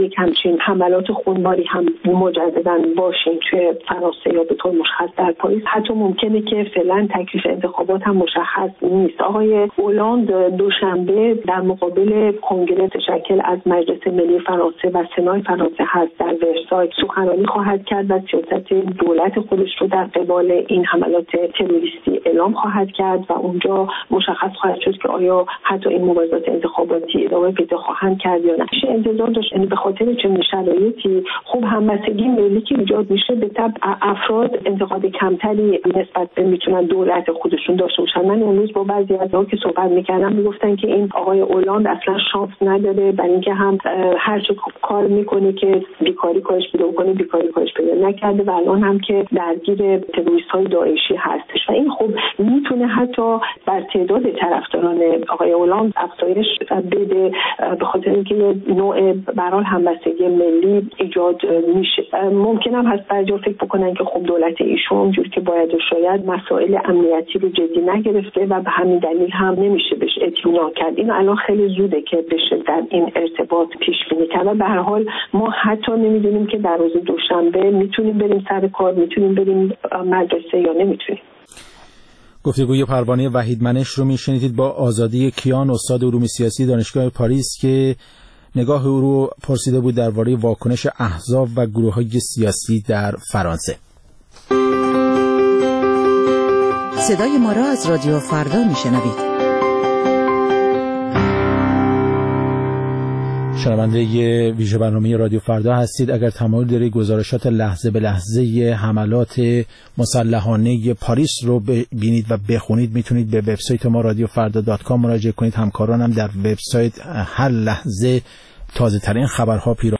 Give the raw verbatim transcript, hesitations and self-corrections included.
یک همچین حملات خونباری هم مجددا باشیم توی فرانسه یا به طور مشخص در پاریس. حتی ممکنه که فعلا تکلیف انتخابات هم مشخص نیست. آقای اولاند دوشنبه در مقابل کنگره متشکل از مجلس ملی فرانسه و سنای فرانسه هست در ورسای سخنرانی خواهد کرد و سیاست دولت خودش رو در قبال این حملات تروریستی اعلام خواهد کرد و اونجا مشخص خواهد شد که آیا حتی این مبارزات انتخاباتی ادامه پیدا خواهند کرد یا نه. میشه انتظار داشت یعنی به خاطر چنین شرایطی خوب همبستگی ملی که ایجاد میشه به طب افراد انتقاد کمتری نسبت به میتونن دولت خودشون داشته باشن. من امروز با بعضی از اونها که صحبت میکردم میگفتن که این آقای اولاند اصلا شانس نداره، برای اینکه هم هر چه کار میکنه که بیکاری کارش پیدا کنه بیکاری کارش پیدا نکرده و الان هم که درگیر تروریست‌های داعشی هستش و این خب میتونه حتی بر تعداد طرفداران آقای اولاند افزایش بده به خاطر اینکه یه نوع به هر حال همبستگی ملی ایجاد میشه. ممکن هم هست بعضیا فکر بکنن که خب دولت ایشون اونجوری که باید و شاید مسائل امنیتی رو جدی نگرفته و به همین دلیل هم نمیشه بهش اطمینان کرد. این الان خیلی زوده که بشه در این ارتباط پیش بینی کرد و به هر حال ما حتی نمیدونیم که در روز دوشنبه میتونیم بریم سر کار، میتونیم بریم مدرسه یا نمیتونیم. گفتگوی پروانه وحیدمنش رو میشنیدید با آزادی کیان، استاد علوم سیاسی دانشگاه پاریس که نگاه او رو پرسیده بود درباره واکنش احزاب و گروه‌های سیاسی در فرانسه. صدای ما را از رادیو فردا میشنوید. شنونده ویژه برنامه رادیو فردا هستید. اگر تمایل دارید گزارشات لحظه به لحظه حملات مسلحانه پاریس رو ببینید و بخونید میتونید به وبسایت ما رادیو فردا دات کام مراجعه کنید. همکارانم در وبسایت هر لحظه تازه ترین خبرها پیرا